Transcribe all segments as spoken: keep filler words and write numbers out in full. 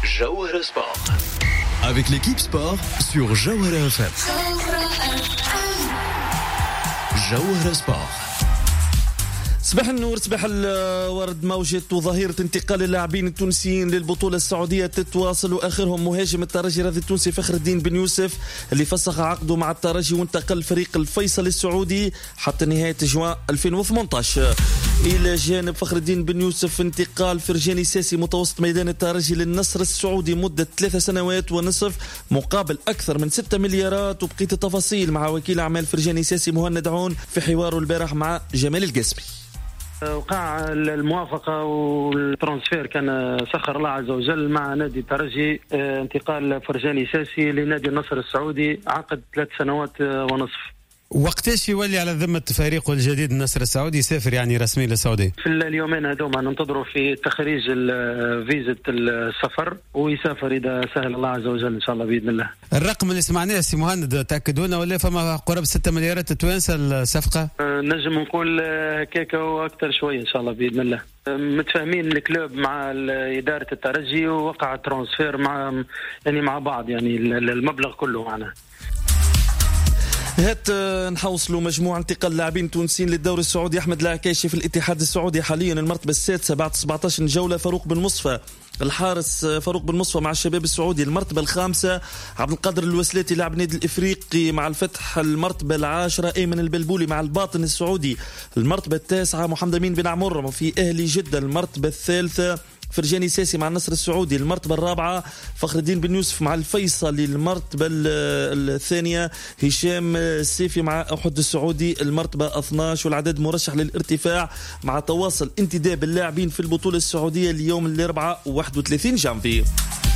Jawahara Sport. Avec l'équipe sport sur Jawahara F M. Jawahara Sport. صباح النور، صباح الورد. موجة وظاهرة انتقال اللاعبين التونسيين للبطولة السعودية تتواصل، وآخرهم مهاجم الترجي الرياضي التونسي فخر الدين بن يوسف اللي فسخ عقده مع الترجي وانتقل فريق الفيصل السعودي حتى نهاية جوان ألفين وثمانية عشر. إلى جانب فخر الدين بن يوسف انتقال فرجاني ساسي متوسط ميدان الترجي للنصر السعودي مدة ثلاث سنوات ونصف مقابل أكثر من ستة مليارات. وبقيت التفاصيل مع وكيل أعمال فرجاني ساسي مهند عون في حواره البارح مع جمال القاسمي. وقع الموافقة والترانسفير كان سخر الله عز وجل مع نادي الترجي انتقال فرجاني ساسي لنادي النصر السعودي عقد ثلاث سنوات ونصف. وقتاش يولي على ذمة فريقه الجديد النصر السعودي يسافر يعني رسمي للسعودية؟ في اليومين هذوما ننتظروا في تخريج فيزة السفر ويسافر إذا سهل الله عز وجل إن شاء الله بإذن الله. الرقم اللي سمعناه سي مهند تأكدونا ولا فما قرب ستة مليارات توانسة الصفقة؟ نجم نقول هكاك وأكثر شوية إن شاء الله بإذن الله. متفاهمين الكلوب مع إدارة الترجي ووقع ترانسفير مع يعني مع بعض يعني المبلغ كله معنا. هات نحوصلوا مجموعة انتقال لاعبين تونسيين للدوري السعودي. أحمد العكاشي في الاتحاد السعودي حاليا المرتبة السادسة بعد سبعة عشر جولة. فاروق بن مصفى الحارس فاروق بن مصفى مع الشباب السعودي المرتبة الخامسة. عبد القادر الوسلاتي لاعب نادي الإفريقي مع الفتح المرتبة العاشرة. أيمن البلبولي مع الباطن السعودي المرتبة التاسعة. محمد أمين بن عمر في أهلي جدة المرتبة الثالثة. فرجاني ساسي مع النصر السعودي المرتبة الرابعة. فخر الدين بن يوسف مع الفيصل المرتبة الثانية. هشام السيفي مع أحد السعودي المرتبة اثني عشر. والعدد مرشح للارتفاع مع تواصل انتداب اللاعبين في البطولة السعودية اليوم الأربعاء واحد وثلاثين جانفي.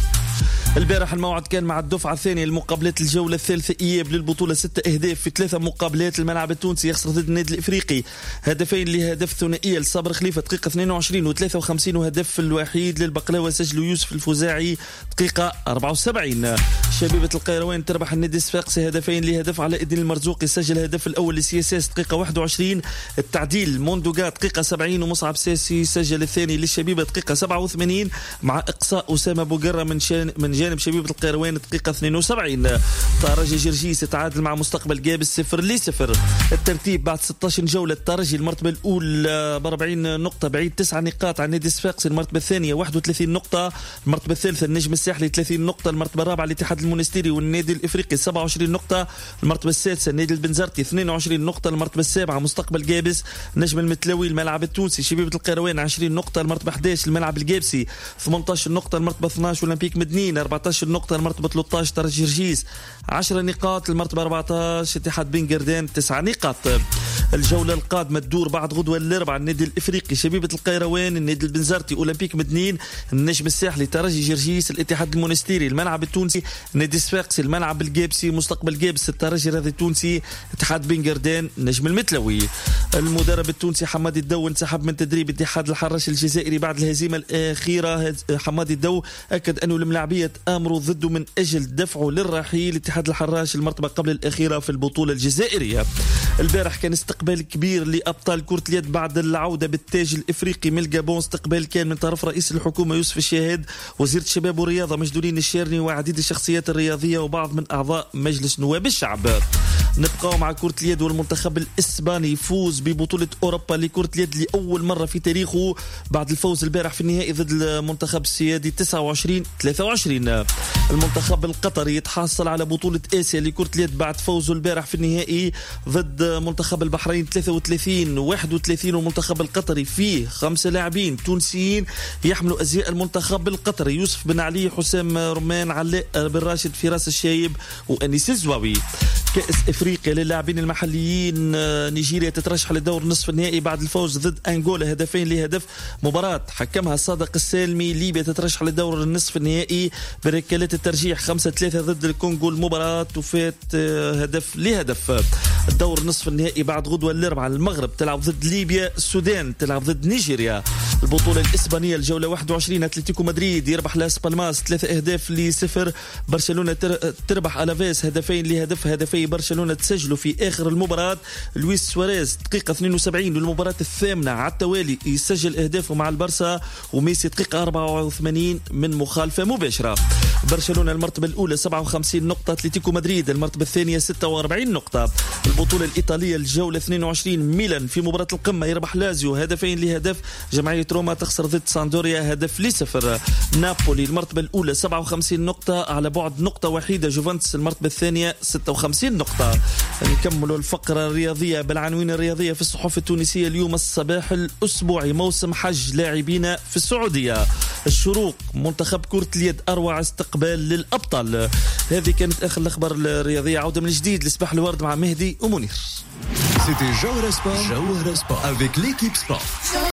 البارح الموعد كان مع الدفعة الثانية المقابلات الجولة الثالثة إياب للبطولة. ستة أهداف في ثلاثة مقابلات. الملعب التونسي يخسر ضد النادي الإفريقي هدفين لهدف ثنائية لصابر خليفة دقيقة اثنين وعشرين وثلاثة وخمسين وهدف الوحيد للبقلاوة سجلوا يوسف الفوزاعي دقيقة أربعة وسبعين. شبيبة القيروان تربح النادي الصفاقسي هدفين لهدف علاء الدين المرزوقي سجل هدف الأول لسياساس دقيقة واحد وعشرين. التعديل موندوغا دقيقة سبعين ومصعب ساسي سجل الثاني للشبيبة دقيقة سبعة وثمانين مع إقصاء أسامة بوقرة من شان من جانب شبيبة القيروان دقيقة اثنين وسبعين. ترجي جرجيس يتعادل مع مستقبل جابس صفر لصفر. الترتيب بعد ستة عشر جولة الترجي المرتبة الأولى ب أربعين نقطة بعيد تسع نقاط عن نادي الصفاقسي. المرتبة الثانية واحد وثلاثين نقطة. المرتبة الثالثة النجم الساحلي ثلاثين نقطة. المرتبة الرابعة الاتحاد المونستيري والنادي الإفريقي سبعة وعشرين نقطة. المرتبة السادسة النادي البنزرتي اثنين وعشرين نقطة. المرتبة السابعة مستقبل جابس نجم المتلوي الملعب التونسي شبيبة القيروان عشرين نقطة. المرتبة أحد عشر الملعب الجابسي ثمانية عشر نقطة. المرتبة اثني عشر أولمبيك مدنين أربعة عشر نقطة. المرتبة ثلاثة عشر ترجي جرجيس عشر نقاط. المرتبة أربعة عشر اتحاد بن قردان تسع نقاط. الجولة القادمة تدور بعد غدوة الأربعاء النادي الإفريقي شبيبة القيروان النادي البنزرتي أولمبيك مدنين النجم الساحلي ترجي جرجيس الاتحاد المونستيري الملعب التونسي النادي الصفاقسي الملعب الجابسي مستقبل جابس الترجي الرياضي التونسي اتحاد بن قردان النجم المتلوي. المدرب التونسي حمادي الدو انسحب من تدريب اتحاد الحراش الجزائري بعد الهزيمة الأخيرة. حمادي الدو أكد أنه الملاعبية أمروا ضده من أجل دفعه للرحيل اتحاد الحراش المرتبة قبل الأخيرة في البطولة الجزائرية. البارح كان استقبال كبير لأبطال كرة اليد بعد العودة بالتاج الإفريقي من الجابون. استقبال كان من طرف رئيس الحكومة يوسف الشاهد وزير الشباب والرياضة مجدولين الشيرني وعديد الشخصيات الرياضية وبعض من أعضاء مجلس نواب الشعب. نبقى مع كرة اليد والمنتخب الإسباني يفوز ببطولة أوروبا لكرة اليد لأول مرة في تاريخه بعد الفوز البارح في النهائي ضد المنتخب السيادي تسعة وعشرين ثلاثة وعشرين. المنتخب القطري يتحصل على بطولة آسيا لكرة اليد بعد فوزه البارح في النهائي ضد منتخب البحرين ثلاثة وثلاثين واحد وثلاثين. والمنتخب القطري فيه خمسة لاعبين تونسيين يحملوا أزياء المنتخب القطري يوسف بن علي حسام رمان علاء بن راشد فراس الشايب وأنيس الزواوي. كأس إفريقيا للاعبين المحليين نيجيريا تترشح لدور نصف النهائي بعد الفوز ضد أنغولا هدفين لهدف. مباراة حكمها صادق السالمي. ليبيا تترشح لدور النصف النهائي بركلات الترجيح خمسة ثلاثة ضد الكونغو. المباراة وفات هدف لهدف. الدور نصف النهائي بعد غدوة الأربعاء المغرب تلعب ضد ليبيا. السودان تلعب ضد نيجيريا. البطولة الإسبانية الجولة واحد وعشرين، أتلتيكو مدريد يربح لاس بالماس ثلاثة أهداف لصفر. برشلونة تربح ألافيس هدفين لهدف. هدفي برشلونة تسجلوا في آخر المباراة. لويس سواريز دقيقة اثنين وسبعين للمباراة الثامنة على التوالي يسجل أهدافه مع البرسا، وميسي دقيقة أربعة وثمانين من مخالفة مباشرة. برشلونة المرتبة الأولى سبعة وخمسين نقطة، أتلتيكو مدريد المرتبة الثانية ستة وأربعين نقطة. البطولة الإيطالية الجولة اثنين وعشرين، ميلان في مباراة القمة يربح لازيو هدفين لهدف. جمعية روما تخسر ضد ساندوريا هدف لصفر. نابولي المرتبة الأولى سبعة وخمسين نقطة، على بعد نقطة وحيدة جوفنتوس المرتبة الثانية ستة وخمسين نقطة. نكمل الفقرة الرياضية بالعناوين الرياضية في الصحف التونسية اليوم الصباح الأسبوعي. موسم حج لاعبين في السعودية. الشروق منتخب كرة اليد أروع استقبال للأبطال. هذه كانت آخر الأخبار الرياضية. عودة من جديد لصباح الورد مع مهدي ومنير. C'était Jawara Sport, Jawara Sport avec l'équipe sport.